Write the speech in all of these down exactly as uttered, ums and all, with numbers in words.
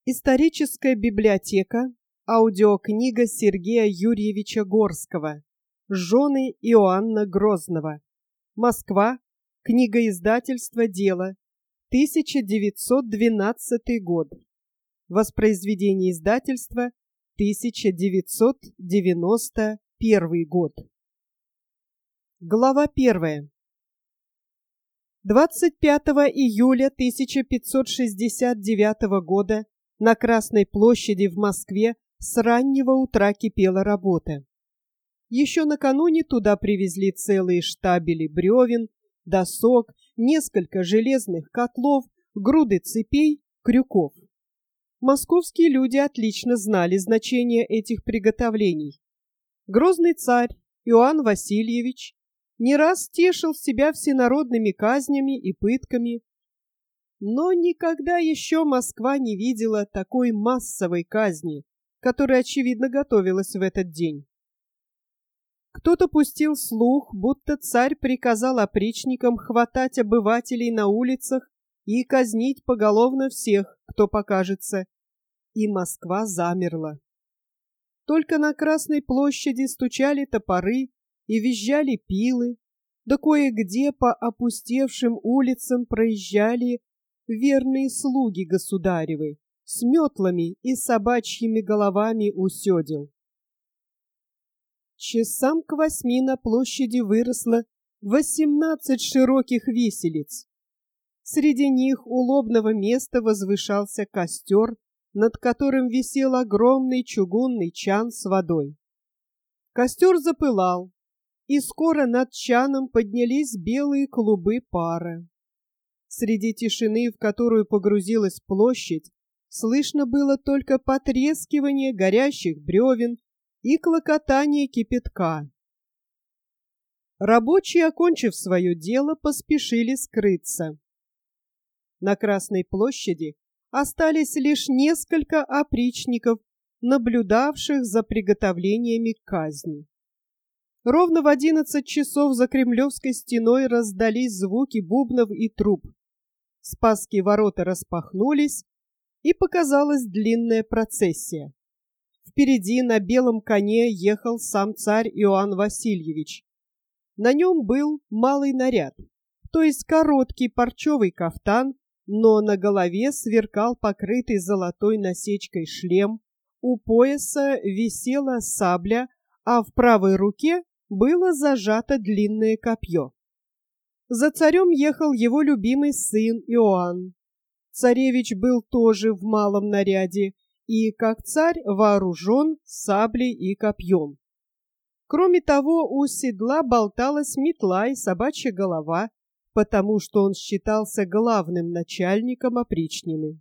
Историческая библиотека. Аудиокнига Сергея Юрьевича Горского. Жены Иоанна Грозного. Москва. Книгоиздательство «Дело». тысяча девятьсот двенадцатый год. Воспроизведение издательства тысяча девятьсот девяносто первый год. Глава первая. двадцать пятого июля тысяча пятьсот шестьдесят девятого года на Красной площади в Москве с раннего утра кипела работа. Еще накануне туда привезли целые штабели бревен, досок, несколько железных котлов, груды цепей, крюков. Московские люди отлично знали значение этих приготовлений. Грозный царь Иоанн Васильевич не раз тешил себя всенародными казнями и пытками, но никогда еще Москва не видела такой массовой казни, которая, очевидно, готовилась в этот день. Кто-то пустил слух, будто царь приказал опричникам хватать обывателей на улицах и казнить поголовно всех, кто покажется, и Москва замерла. Только на Красной площади стучали топоры и визжали пилы, да кое-где по опустевшим улицам проезжали верные слуги государевы с метлами и собачьими головами у седел. Часам к восьми на площади выросло восемнадцать широких виселиц. Среди них у лобного места возвышался костер, над которым висел огромный чугунный чан с водой. Костер запылал, и скоро над чаном поднялись белые клубы пара. Среди тишины, в которую погрузилась площадь, слышно было только потрескивание горящих бревен и клокотание кипятка. Рабочие, окончив свое дело, поспешили скрыться. На Красной площади остались лишь несколько опричников, наблюдавших за приготовлениями к казни. Ровно в одиннадцать часов за Кремлевской стеной раздались звуки бубнов и труб. Спасские ворота распахнулись, и показалась длинная процессия. Впереди на белом коне ехал сам царь Иоанн Васильевич. На нем был малый наряд, то есть короткий парчевый кафтан, но на голове сверкал покрытый золотой насечкой шлем, у пояса висела сабля, а в правой руке было зажато длинное копье. За царем ехал его любимый сын Иоанн. Царевич был тоже в малом наряде и, как царь, вооружен саблей и копьем. Кроме того, у седла болталась метла и собачья голова, потому что он считался главным начальником опричнины.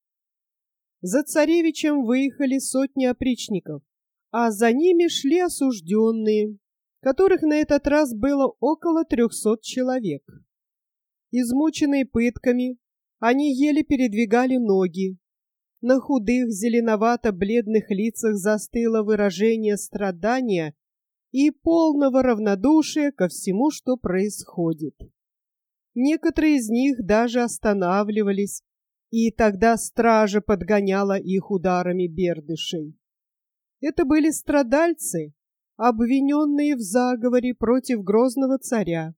За царевичем выехали сотни опричников, а за ними шли осужденные, которых на этот раз было около трехсот человек. Измученные пытками, они еле передвигали ноги. На худых, зеленовато-бледных лицах застыло выражение страдания и полного равнодушия ко всему, что происходит. Некоторые из них даже останавливались, и тогда стража подгоняла их ударами бердышей. Это были страдальцы, обвиненные в заговоре против грозного царя.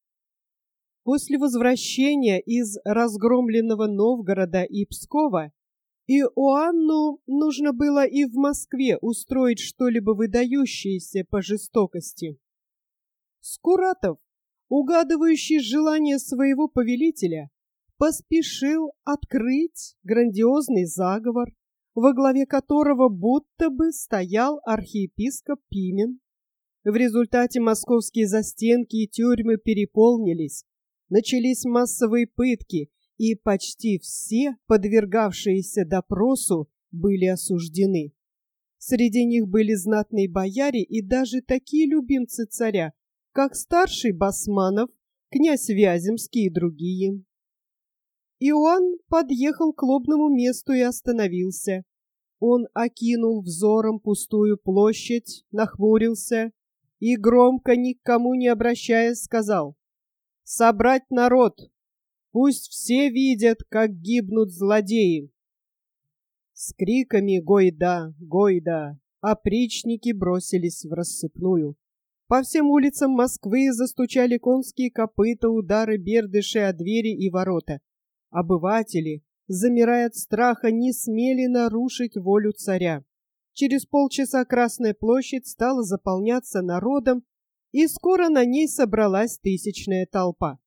После возвращения из разгромленного Новгорода и Пскова Иоанну нужно было и в Москве устроить что-либо выдающееся по жестокости. Скуратов, угадывающий желание своего повелителя, поспешил открыть грандиозный заговор, во главе которого будто бы стоял архиепископ Пимен. В результате московские застенки и тюрьмы переполнились, начались массовые пытки, и почти все, подвергавшиеся допросу, были осуждены. Среди них были знатные бояре и даже такие любимцы царя, как старший Басманов, князь Вяземский и другие. Иоанн подъехал к лобному месту и остановился. Он окинул взором пустую площадь, нахмурился и, громко, ни к кому не обращаясь, сказал: «Собрать народ! Пусть все видят, как гибнут злодеи!» С криками «Гойда! Гойда!» опричники бросились в рассыпную. По всем улицам Москвы застучали конские копыта, удары бердышей о двери и ворота. Обыватели, замирая от страха, не смели нарушить волю царя. Через полчаса Красная площадь стала заполняться народом, и скоро на ней собралась тысячная толпа.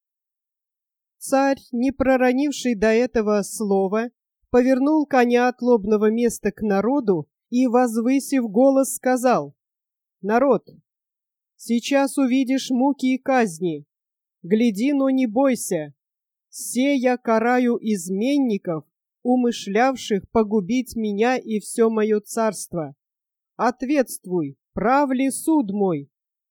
Царь, не проронивший до этого слова, повернул коня от лобного места к народу и, возвысив голос, сказал: «Народ, сейчас увидишь муки и казни. Гляди, но не бойся. Се я караю изменников, умышлявших погубить меня и все мое царство. Ответствуй, прав ли суд мой?»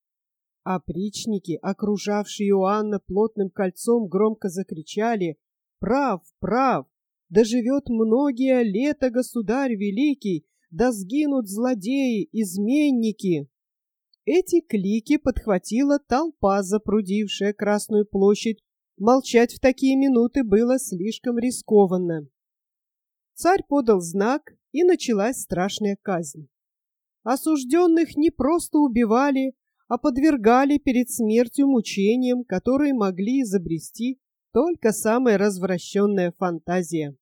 Опричники, окружавшие Иоанна плотным кольцом, громко закричали: «Прав, прав! Да живет многие лета государь великий, да сгинут злодеи, изменники!» Эти клики подхватила толпа, запрудившая Красную площадь. Молчать в такие минуты было слишком рискованно. Царь подал знак, и началась страшная казнь. Осужденных не просто убивали, а подвергали перед смертью мучениям, которые могли изобрести только самая развращенная фантазия.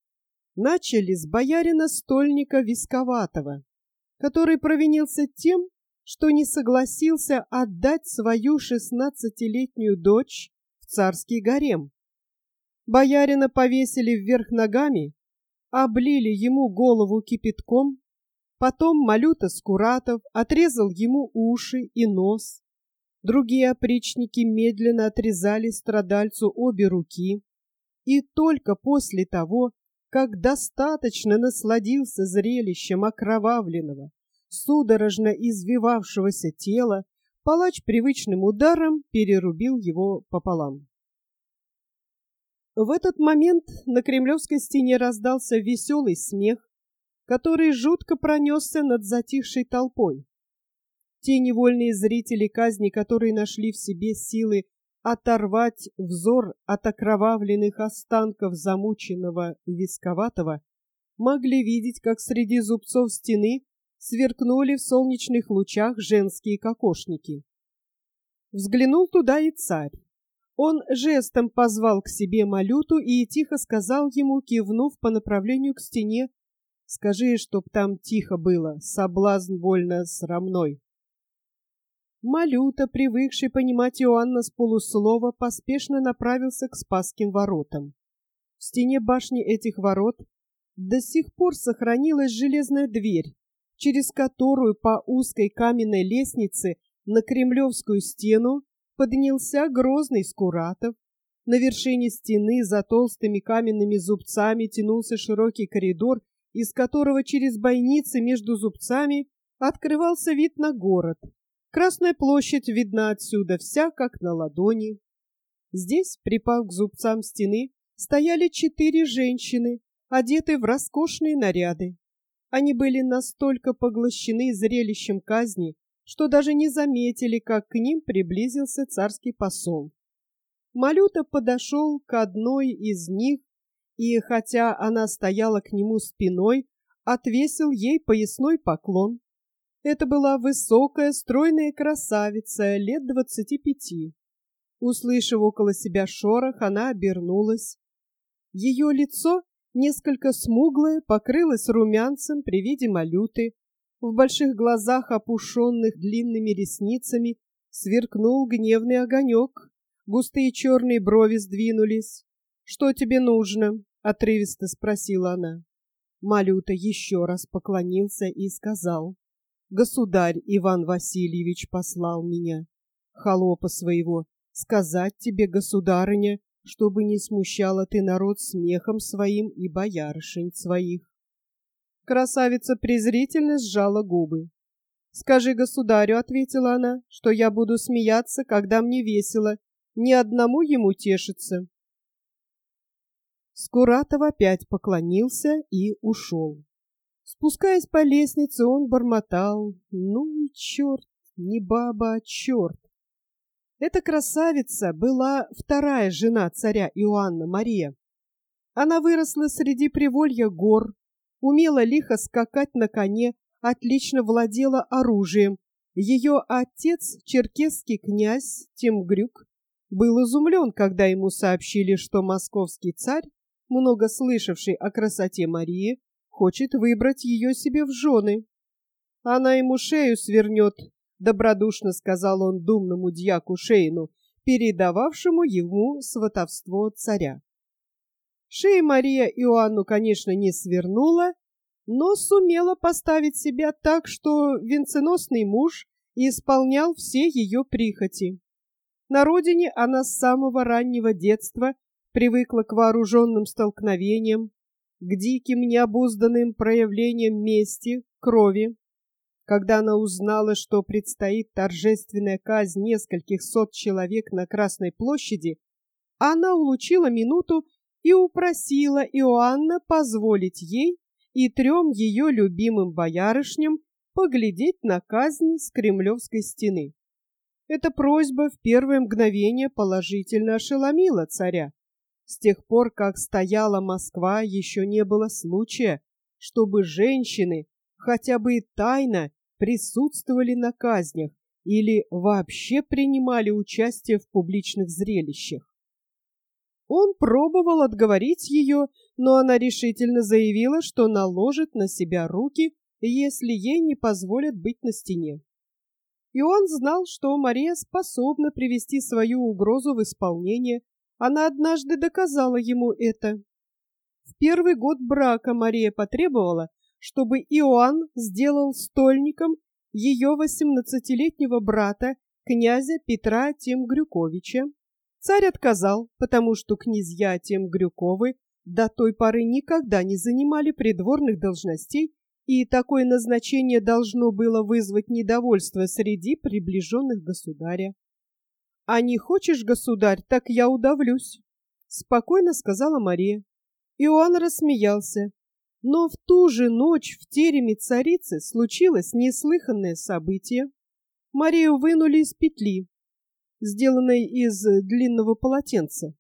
Начали с боярина стольника Висковатого, который провинился тем, что не согласился отдать свою шестнадцатилетнюю дочь в царский гарем. Боярина повесили вверх ногами, облили ему голову кипятком, потом Малюта Скуратов отрезал ему уши и нос. Другие опричники медленно отрезали страдальцу обе руки. И только после того, как достаточно насладился зрелищем окровавленного, судорожно извивавшегося тела, палач привычным ударом перерубил его пополам. В этот момент на Кремлевской стене раздался веселый смех, который жутко пронесся над затихшей толпой. Те невольные зрители казни, которые нашли в себе силы оторвать взор от окровавленных останков замученного Висковатого, могли видеть, как среди зубцов стены сверкнули в солнечных лучах женские кокошники. Взглянул туда и царь. Он жестом позвал к себе Малюту и тихо сказал ему, кивнув по направлению к стене: «Скажи, чтоб там тихо было, соблазн больно срамной». Малюта, привыкший понимать Иоанна с полуслова, поспешно направился к Спасским воротам. В стене башни этих ворот до сих пор сохранилась железная дверь, через которую по узкой каменной лестнице на Кремлевскую стену поднялся грозный Скуратов. На вершине стены за толстыми каменными зубцами тянулся широкий коридор, из которого через бойницы между зубцами открывался вид на город. Красная площадь видна отсюда вся, как на ладони. Здесь, припав к зубцам стены, стояли четыре женщины, одетые в роскошные наряды. Они были настолько поглощены зрелищем казни, что даже не заметили, как к ним приблизился царский посол. Малюта подошел к одной из них и, хотя она стояла к нему спиной, отвесил ей поясной поклон. Это была высокая, стройная красавица лет двадцати пяти. Услышав около себя шорох, она обернулась. Ее лицо, несколько смуглое, покрылось румянцем при виде Малюты. В больших глазах, опушенных длинными ресницами, сверкнул гневный огонек. Густые черные брови сдвинулись. «Что тебе нужно?» — отрывисто спросила она. Малюта еще раз поклонился и сказал: «Государь Иван Васильевич послал меня, холопа своего, сказать тебе, государыня, чтобы не смущала ты народ смехом своим и боярышень своих». Красавица презрительно сжала губы. «Скажи государю, — ответила она, — что я буду смеяться, когда мне весело, ни одному ему тешиться». Скуратов опять поклонился и ушел. Спускаясь по лестнице, он бормотал: «Ну и черт, не баба, а черт». Эта красавица была вторая жена царя Иоанна, Мария. Она выросла среди приволья гор, умела лихо скакать на коне, отлично владела оружием. Ее отец, черкесский князь Темгрюк, был изумлен, когда ему сообщили, что московский царь, много слышавший о красоте Марии, хочет выбрать ее себе в жены. Она ему шею свернет, добродушно сказал он думному дьяку Шейну, передававшему ему сватовство царя. Шея Мария Иоанну, конечно, не свернула, но сумела поставить себя так, что венценосный муж исполнял все ее прихоти. На родине она с самого раннего детства привыкла к вооруженным столкновениям, к диким необузданным проявлениям мести, крови. Когда она узнала, что предстоит торжественная казнь нескольких сот человек на Красной площади, она улучила минуту и упросила Иоанна позволить ей и трем ее любимым боярышням поглядеть на казнь с Кремлевской стены. Эта просьба в первое мгновение положительно ошеломила царя. С тех пор, как стояла Москва, еще не было случая, чтобы женщины хотя бы и тайно присутствовали на казнях или вообще принимали участие в публичных зрелищах. Он пробовал отговорить ее, но она решительно заявила, что наложит на себя руки, если ей не позволят быть на стене. И он знал, что Мария способна привести свою угрозу в исполнение. Она однажды доказала ему это. В первый год брака Мария потребовала, чтобы Иоанн сделал стольником ее восемнадцатилетнего брата, князя Петра Темгрюковича. Царь отказал, потому что князья Темгрюковы до той поры никогда не занимали придворных должностей, и такое назначение должно было вызвать недовольство среди приближенных государя. «А не хочешь, государь, так я удавлюсь», — спокойно сказала Мария. Иоанн рассмеялся. Но в ту же ночь в тереме царицы случилось неслыханное событие. Марию вынули из петли, сделанной из длинного полотенца.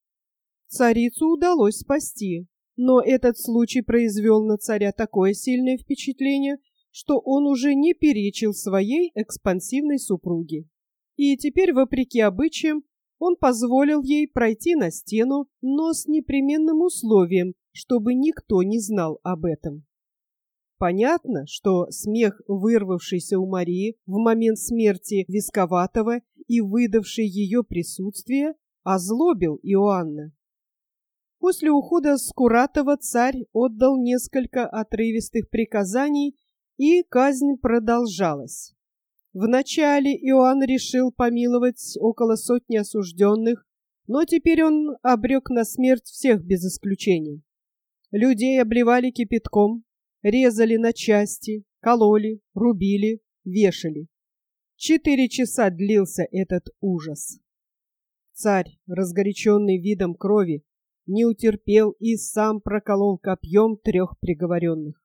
Царицу удалось спасти, но этот случай произвел на царя такое сильное впечатление, что он уже не перечил своей экспансивной супруге. И теперь, вопреки обычаям, он позволил ей пройти на стену, но с непременным условием, чтобы никто не знал об этом. Понятно, что смех, вырвавшийся у Марии в момент смерти Висковатого и выдавший ее присутствие, озлобил Иоанна. После ухода Скуратова царь отдал несколько отрывистых приказаний, и казнь продолжалась. Вначале Иоанн решил помиловать около сотни осужденных, но теперь он обрек на смерть всех без исключения. Людей обливали кипятком, резали на части, кололи, рубили, вешали. Четыре часа длился этот ужас. Царь, разгоряченный видом крови, не утерпел и сам проколол копьем трех приговоренных.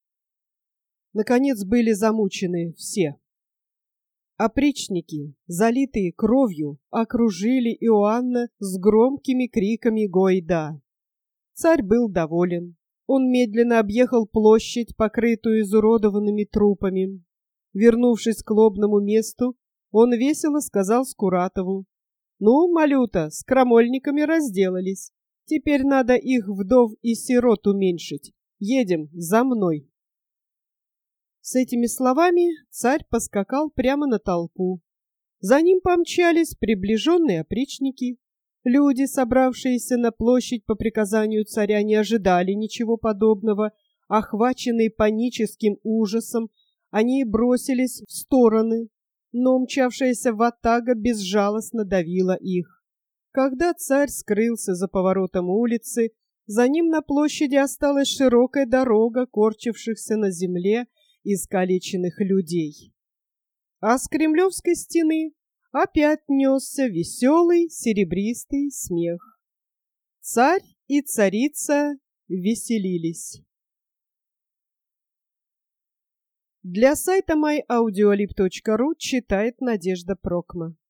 Наконец были замучены все. Опричники, залитые кровью, окружили Иоанна с громкими криками «Гойда!». Царь был доволен. Он медленно объехал площадь, покрытую изуродованными трупами. Вернувшись к лобному месту, он весело сказал Скуратову: «Ну, малюта, с крамольниками разделались. Теперь надо их вдов и сирот уменьшить. Едем за мной». С этими словами царь поскакал прямо на толпу. За ним помчались приближенные опричники. Люди, собравшиеся на площадь по приказанию царя, не ожидали ничего подобного. Охваченные паническим ужасом, они бросились в стороны, но мчавшаяся ватага безжалостно давила их. Когда царь скрылся за поворотом улицы, за ним на площади осталась широкая дорога корчившихся на земле искалеченных людей. А с Кремлевской стены опять несся веселый серебристый смех. Царь и царица веселились. Для сайта май аудиолиб точка ру читает Надежда Прокма.